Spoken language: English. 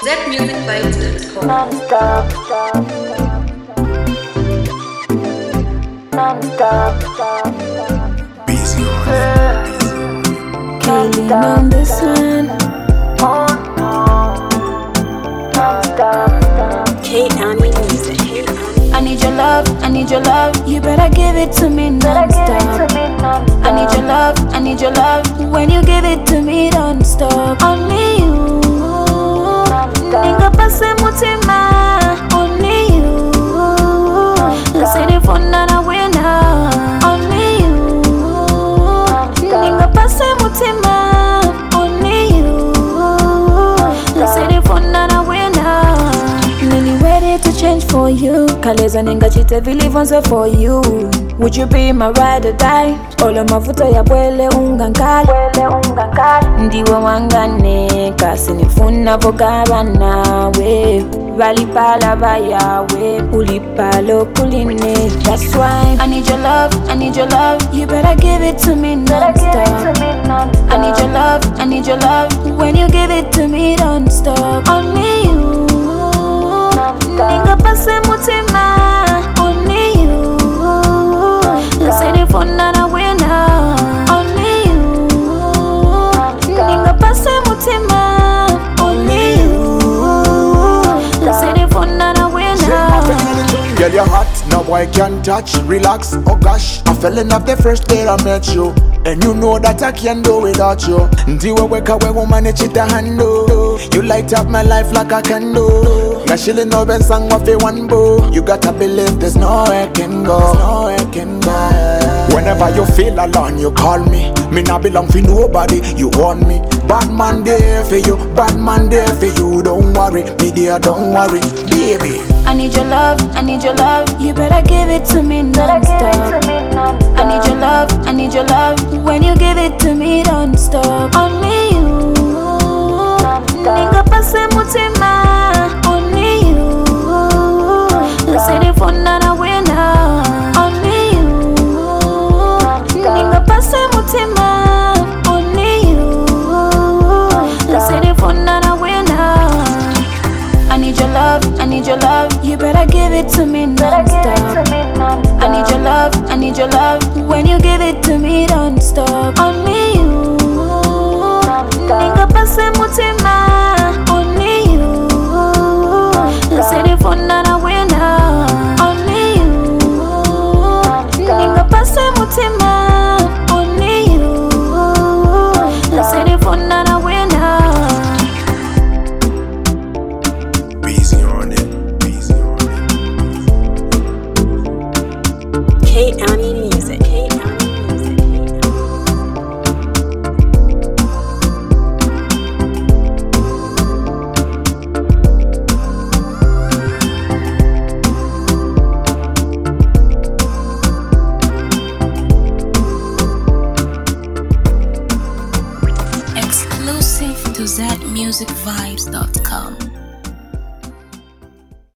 zmusicvibes.com. Non-stop, non-stop, Busy on. Kayleen on this one. oh no, non-stop, Kate Annie music. I need your love, I need your love. You better give it to me better give it to non-stop. me non-stop. I need your love, I need your love. When you give it to me non-stop. Only you. Ninga pase mutima. Only you. Lasini funda na wina. Only you. Ninga pase mutima. Only you. Lasini funda na wina. Nini ready to change for you. Kaleza ninga chite vilivonze for you. Would you be my ride or die? Olo mafuta ya bwele ungankali. Ndiwe wangane kasi nifuna vogaba nawe. Valipala bayawe ulipalo kuline. That's why I need your love, I need your love. You better give it to me non-stop. I need your love, I need your love. When you give it to me non-stop. Only you. Ninga pase mutima. Only you. Lasini funda na wina. Only you. Ninga pase mutima. Only you. Lasini funda na wina. Girl, you're hot, no boy can touch. Relax, oh gosh, I fell in love the first day I met you. And you know that I can't do without you. Ndiwe weka we woman chita handle. You light up my life like a candle. Na shilling no ben sang wafi one bow. You gotta believe there's nowhere can go. Whenever you feel alone, you call me. Me not belong for nobody, you want me. Bad man there for you, bad man there for you. Don't worry, me there, don't worry, baby. I need your love, I need your love. You better give it to me non-stop. I need your love, I need your love. When you give it to me non-stop. Only you. Ninga pase mutima. Only you. Lasini funda na wina. Only you. Ninga pase mutima. Only you. Lasini funda na wina. I need your love, I need your love. You better give it to me non-stop. I need your love, I need your love. When you give it to me non-stop. Only you. Ninga pase mutima. Only you. Lasini funda na wina. Only you. Ninga pase mutima. Only you. Lasini funda na wina. Busy on it, busy on it. Kate Annie music. Kate Annie music. Exclusive to zmusicvibes.com.